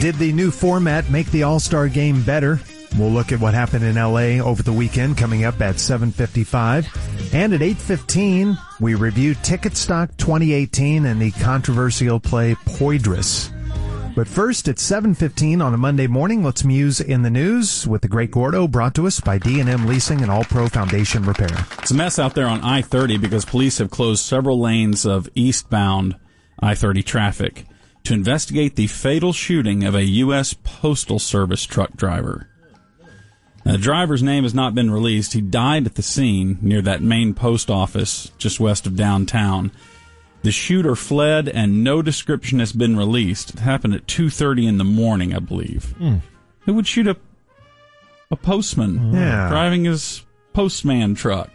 Did the new format make the All-Star Game better? We'll look at what happened in L.A. over the weekend, coming up at 7:55. And at 8:15, we review Ticket Stock 2018 and the controversial play Poydras. But first, at 7:15 on a Monday morning, let's muse in the news with the Great Gordo, brought to us by D&M Leasing and All Pro Foundation Repair. It's a mess out there on I-30 because police have closed several lanes of eastbound I-30 traffic to investigate the fatal shooting of a U.S. Postal Service truck driver. Now, the driver's name has not been released. He died at the scene near that main post office just west of downtown. The shooter fled, and no description has been released. It happened at 2:30 in the morning, I believe. Who would shoot a postman driving his postman truck?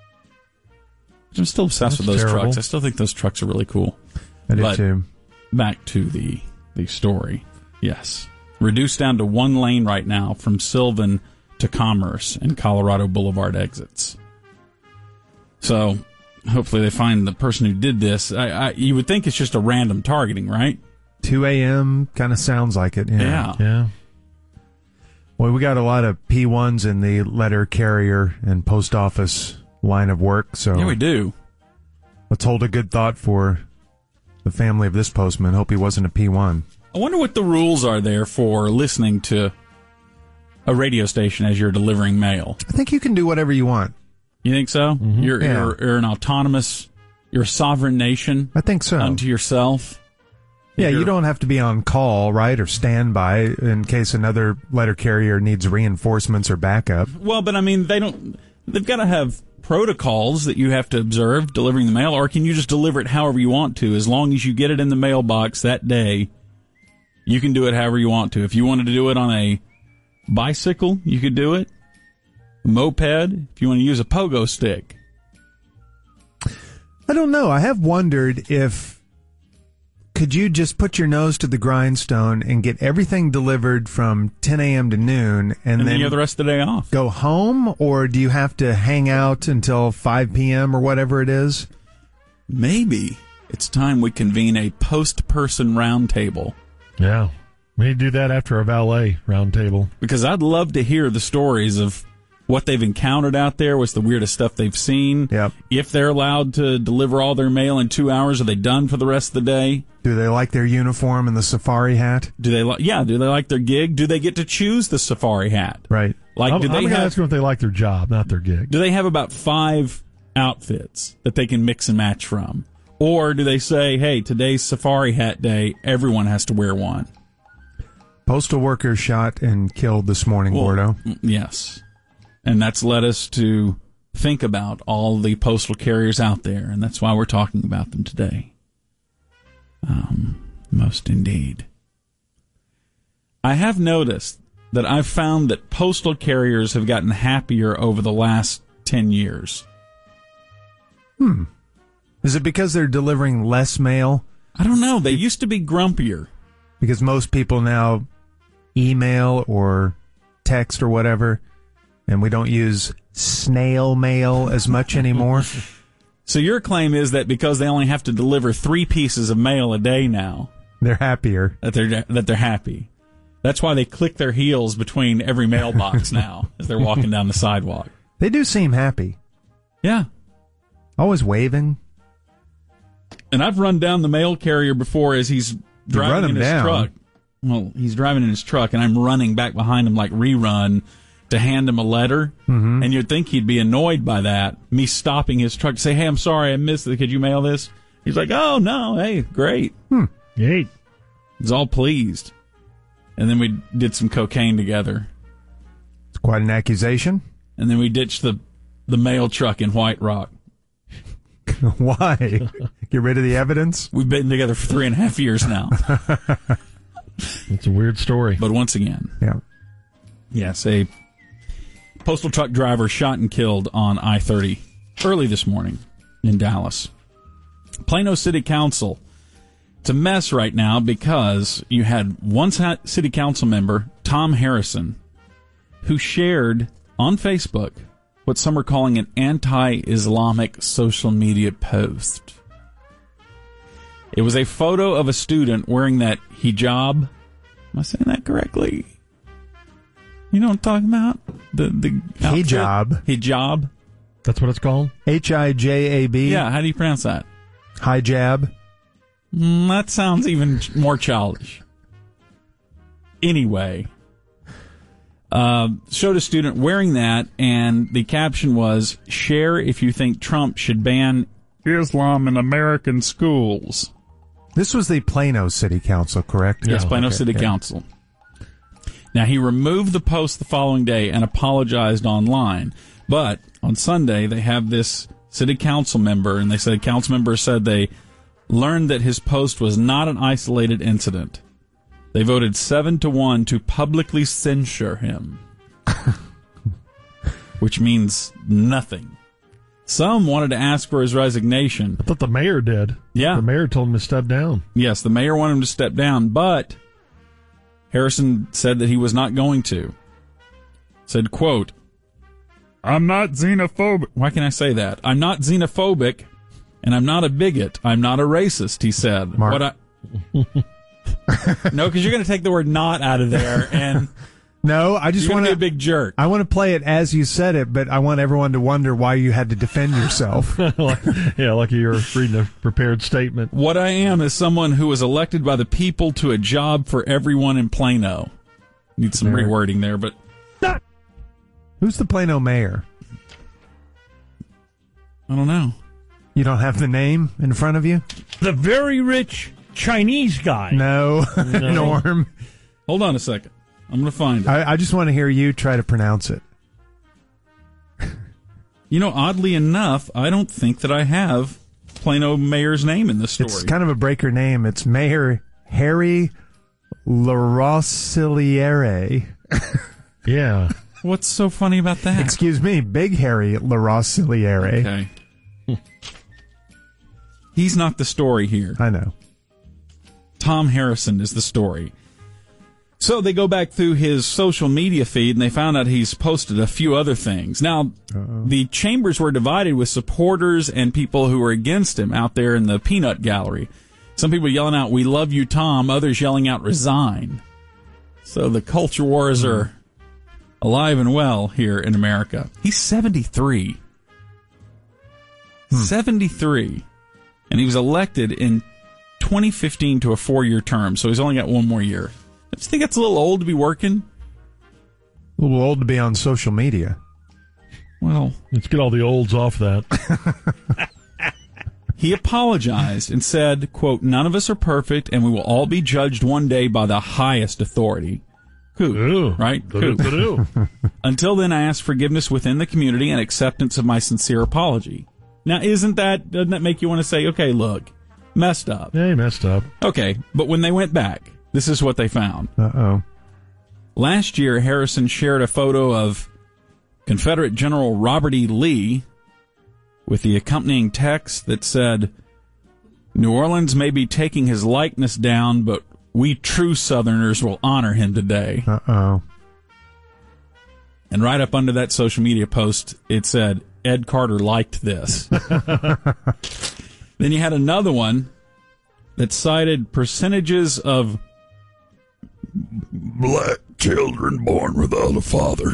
I'm still obsessed with those trucks. I still think those trucks are really cool. I do too. Back to the story. Yes. Reduced down to one lane right now from Sylvan to Commerce and Colorado Boulevard exits. So, hopefully they find the person who did this. You would think it's just a random targeting, right? 2 a.m. kind of sounds like it. Yeah. Well, we got a lot of P1s in the letter carrier and post office line of work. So yeah, we do. Let's hold a good thought for the family of this postman. Hope he wasn't a P1. I wonder what the rules are there for listening to a radio station as you're delivering mail. I think you can do whatever you want. You think so? Mm-hmm. You're an autonomous, you're a sovereign nation. I think so. Unto yourself. Yeah, you don't have to be on call, right, or standby in case another letter carrier needs reinforcements or backup. Well, but I mean, they've got to have protocols that you have to observe delivering the mail, or can you just deliver it however you want to? As long as you get it in the mailbox that day, you can do it however you want to. If you wanted to do it on a bicycle, you could do it. A moped, if you want to use a pogo stick. I don't know. I have wondered if could you just put your nose to the grindstone and get everything delivered from 10 a.m. to noon and then you have the rest of the day off. Go home, or do you have to hang out until 5 p.m. or whatever it is? Maybe it's time we convene a post-person roundtable. Yeah. We need to do that after a valet roundtable. Because I'd love to hear the stories of what they've encountered out there, what's the weirdest stuff they've seen. Yep. If they're allowed to deliver all their mail in 2 hours, are they done for the rest of the day? Do they like their uniform and the safari hat? Do they like their gig? Do they get to choose the safari hat? Right. I'm going to ask them if they like their job, not their gig. Do they have about 5 outfits that they can mix and match from? Or do they say, hey, today's safari hat day, everyone has to wear one? Postal workers shot and killed this morning, Gordo. Yes. And that's led us to think about all the postal carriers out there, and that's why we're talking about them today. Most indeed. I have noticed that I've found that postal carriers have gotten happier over the last 10 years. Is it because they're delivering less mail? I don't know. They used to be grumpier. Because most people now email or text or whatever, and we don't use snail mail as much anymore. So your claim is that because they only have to deliver 3 pieces of mail a day now, they're happier. That they're happy. That's why they click their heels between every mailbox now as they're walking down the sidewalk. They do seem happy. Yeah. Always waving. And I've run down the mail carrier before as he's driving in his truck. Well, he's driving in his truck, and I'm running back behind him like rerun to hand him a letter. Mm-hmm. And you'd think he'd be annoyed by that, me stopping his truck to say, hey, I'm sorry, I missed it. Could you mail this? He's like, oh, no, hey, great. Great. He's all pleased. And then we did some cocaine together. It's quite an accusation. And then we ditched the mail truck in White Rock. Why? Get rid of the evidence? We've been together for 3.5 years now. It's a weird story. But once again, yes, a postal truck driver shot and killed on I-30 early this morning in Dallas. Plano City Council. It's a mess right now because you had one city council member, Tom Harrison, who shared on Facebook what some are calling an anti-Islamic social media post. It was a photo of a student wearing that hijab Am I saying that correctly? You know what I'm talking about? The outfit? Hijab. Hijab. That's what it's called? Hijab. Yeah, how do you pronounce that? Hijab. That sounds even more childish. Anyway, showed a student wearing that, and the caption was, "Share if you think Trump should ban Islam in American schools." This was the Plano City Council, correct? Yes, Plano Okay, City okay. Council. Now, he removed the post the following day and apologized online. But on Sunday, they have this city council member, and they said council member said they learned that his post was not an isolated incident. They voted 7-1 to publicly censure him, which means nothing. Some wanted to ask for his resignation. I thought the mayor did. Yeah. The mayor told him to step down. Yes, the mayor wanted him to step down, but Harrison said that he was not going to. Said, quote, "I'm not xenophobic." Why can I say that? "I'm not xenophobic, and I'm not a bigot. I'm not a racist," he said. Mark. No, because you're going to take the word "not" out of there, and No, I just you're going want to be a big jerk. I want to play it as you said it, but I want everyone to wonder why you had to defend yourself. Yeah, like you're reading a prepared statement. What I am is someone who was elected by the people to a job for everyone in Plano. Need some Mayor. rewording there, but Who's the Plano mayor? I don't know. You don't have the name in front of you? The very rich Chinese guy. No, Norm. Hold on a second. I'm going to find it. I just want to hear you try to pronounce it. You know, oddly enough, I don't think that I have Plano mayor's name in this story. It's kind of a breaker name. It's Mayor Harry LaRosiliere. Yeah. What's so funny about that? Excuse me, Big Harry LaRosiliere. Okay. He's not the story here. I know. Tom Harrison is the story. So they go back through his social media feed, and they found out he's posted a few other things. Now, the chambers were divided with supporters and people who were against him out there in the peanut gallery. Some people yelling out, "We love you, Tom." Others yelling out, "Resign." So the culture wars are alive and well here in America. He's 73. 73. And he was elected in 2015 to a 4-year term, so he's only got one more year. I just think that's a little old to be working. A little old to be on social media. Well, Let's get all the olds off that. he apologized and said, quote, "None of us are perfect, and we will all be judged one day by the highest authority." Who? Ooh. Right? Who? Ba-doo. Until then, I ask forgiveness within the community and acceptance of my sincere apology. Now, doesn't that make you want to say, okay, look, messed up. Yeah, he messed up. Okay, but when they went back, this is what they found. Uh-oh. Last year, Harrison shared a photo of Confederate General Robert E. Lee with the accompanying text that said, "New Orleans may be taking his likeness down, but we true Southerners will honor him today." Uh-oh. And right up under that social media post, it said, "Ed Carter liked this." Then you had another one that cited percentages of black children born without a father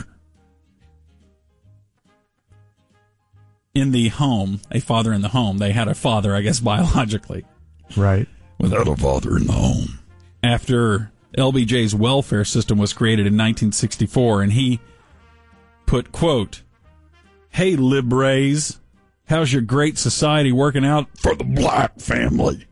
in the home, a father in the home. They had a father, I guess, biologically. Right. Without a father in the home. After LBJ's welfare system was created in 1964, and he put, quote, "Hey, libres, how's your great society working out for the black family?"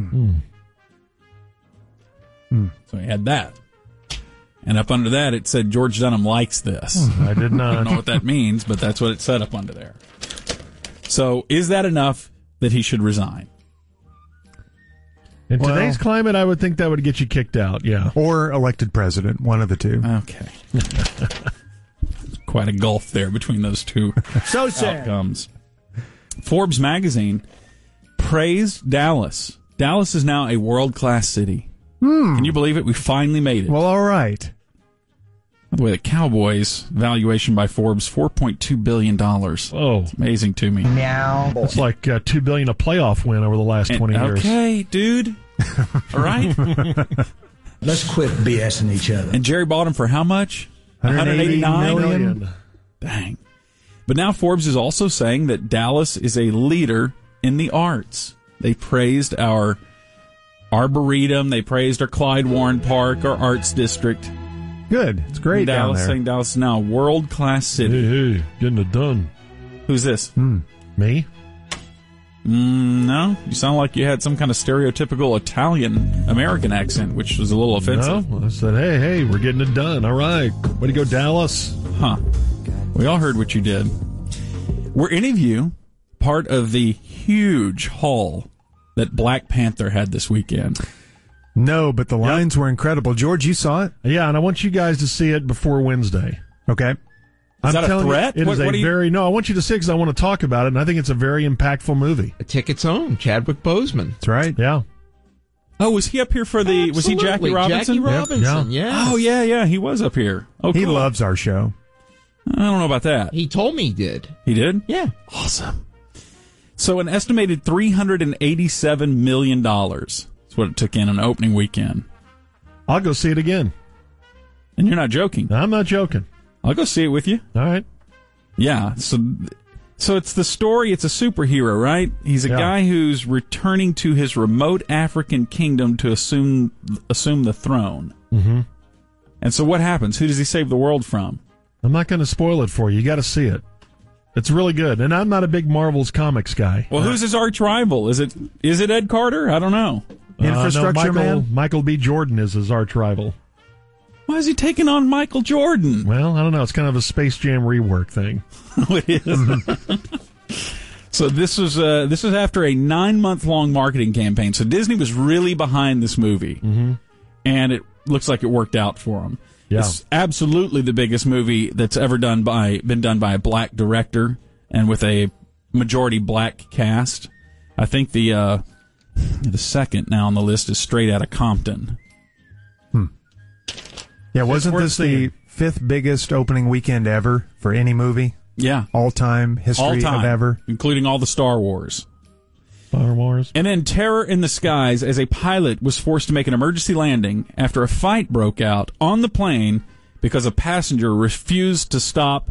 So he had that. And up under that, it said, "George Dunham likes this." I did I don't know not. what that means, but that's what it said up under there. So is that enough that he should resign? In Well- today's climate, I would think that would get you kicked out. Yeah. Or elected president, one of the two. Okay. Quite a gulf there between those two So sad. outcomes. Forbes magazine praised Dallas. Dallas is now a world-class city. Can you believe it? We finally made it. Well, all right. By the way, the Cowboys' valuation by Forbes, $4.2 billion. Oh, It's amazing to me. it's like $2 billion a playoff win over the last 20 years. Okay, dude. All right. Let's quit BSing each other. And Jerry bought him for how much? 189 million. Dang. But now Forbes is also saying that Dallas is a leader in the arts. They praised our Arboretum. They praised our Clyde Warren Park, our arts district. Good. It's great down Dallas, there. saying Dallas is now a world-class city. Hey, getting it done. Who's this? Me? No. You sound like you had some kind of stereotypical Italian-American accent, which was a little offensive. No, I said, hey, we're getting it done. All right. Way to go, Dallas. Huh. We all heard what you did. Were any of you part of the huge haul that Black Panther had this weekend? No, but the lines were incredible. George, you saw it? Yeah, and I want you guys to see it before Wednesday. Okay. Is that a threat? It is I want you to see it because I want to talk about it, and I think it's a very impactful movie. A ticket's own, Chadwick Boseman. That's right. Yeah. Oh, was he up here for the... Was he Jackie Robinson? Jackie Robinson, Yep. yes. Oh, yeah, he was up here. Oh, He cool. loves our show. I don't know about that. He told me he did. He did? Yeah. Awesome. So an estimated $387 million is what it took in an opening weekend. I'll go see it again. And you're not joking. I'm not joking. I'll go see it with you. All right. Yeah. So it's the story. It's a superhero, right? He's a guy who's returning to his remote African kingdom to assume the throne. Mm-hmm. And so what happens? Who does he save the world from? I'm not going to spoil it for you. You got to see it. It's really good. And I'm not a big Marvel's comics guy. Well, who's his arch rival? Is it Ed Carter? I don't know. Infrastructure Man? Michael B. Jordan is his arch rival. Why is he taking on Michael Jordan? Well, I don't know. It's kind of a Space Jam rework thing. It is. So this was after a 9-month-long marketing campaign. So Disney was really behind this movie, and it looks like it worked out for them. Yeah. It's absolutely the biggest movie that's ever been done by a black director and with a majority black cast. I think the second now on the list is Straight Outta Compton. Yeah, wasn't worth this the seeing. 5th biggest opening weekend ever for any movie? Yeah, All-time history all time, of ever? including all the Star Wars. Star Wars. And then terror in the skies as a pilot was forced to make an emergency landing after a fight broke out on the plane because a passenger refused to stop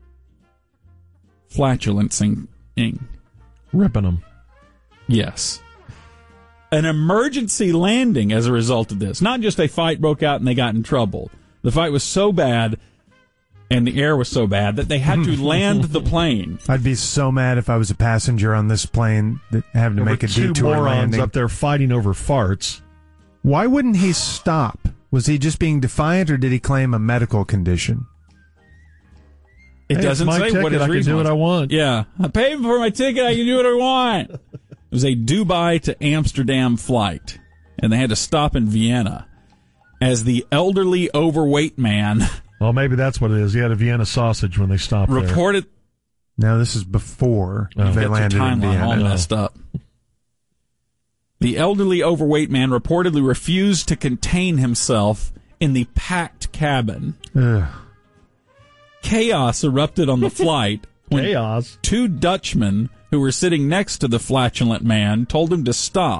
flatulencing. Ripping them. Yes. An emergency landing as a result of this. Not just a fight broke out and they got in trouble. The fight was so bad and the air was so bad that they had to land the plane. I'd be so mad if I was a passenger on this plane that having to There make were a two detour morons landing. up there fighting over farts. Why wouldn't he stop? Was he just being defiant, or did he claim a medical condition? It Hey, doesn't it's my say ticket. what his I can reason do was. what I want. Yeah. I paid for my ticket. I can do what I want. It was a Dubai to Amsterdam flight, and they had to stop in Vienna as the elderly overweight man Well, maybe that's what it is. He had a Vienna sausage when they stopped there. reported... No, this is before they Get your landed in timeline all Vienna. messed up. The elderly overweight man reportedly refused to contain himself in the packed cabin. Ugh. Chaos erupted on the flight when Chaos. 2 Dutchmen who were sitting next to the flatulent man told him to stop.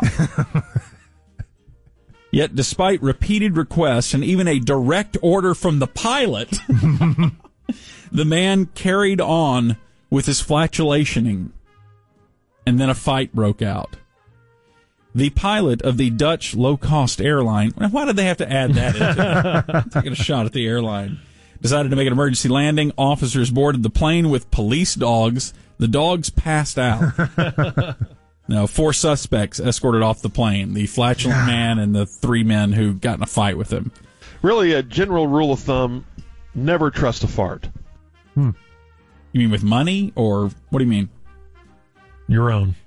Yet, despite repeated requests and even a direct order from the pilot, the man carried on with his flatulationing, and then a fight broke out. The pilot of the Dutch low-cost airline, why did they have to add that into it? Taking a shot at the airline, decided to make an emergency landing. Officers boarded the plane with police dogs. The dogs passed out. Now, 4 suspects escorted off the plane, the flatulent man and the 3 men who got in a fight with him. Really, a general rule of thumb, never trust a fart. You mean with money, or what do you mean? Your own.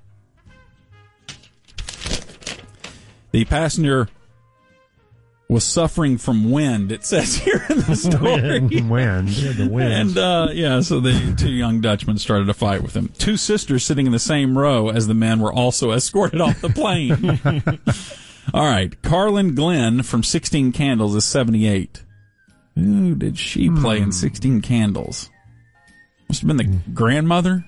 The passenger was suffering from wind, it says here in the story. Wind. Yeah, the wind. And, so the 2 young Dutchmen started a fight with him. 2 sisters sitting in the same row as the men were also escorted off the plane. All right. Carlin Glenn from 16 Candles is 78. Who did she play in 16 Candles? Must have been the grandmother.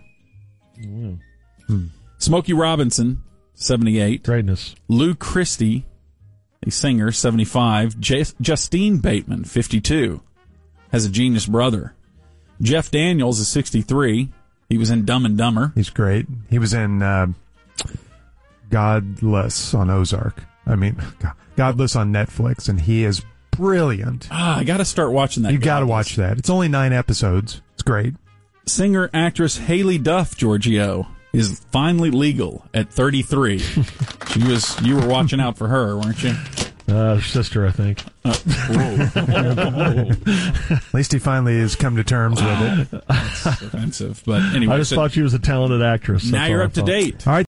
Smokey Robinson, 78. Greatness. Lou Christie, a singer, 75. Justine Bateman, 52, has a genius brother. Jeff Daniels is 63. He was in Dumb and Dumber. He's great. He was in Godless on Ozark. I mean, Godless on Netflix, and he is brilliant. I got to start watching that. You got to watch that. It's only 9 episodes. It's great. Singer actress Haley Duff, Giorgio, is finally legal at 33. You were watching out for her, weren't you? Sister, I think. At least he finally has come to terms with it. That's offensive, but anyway. I just thought she was a talented actress. Now you're up to date. All right.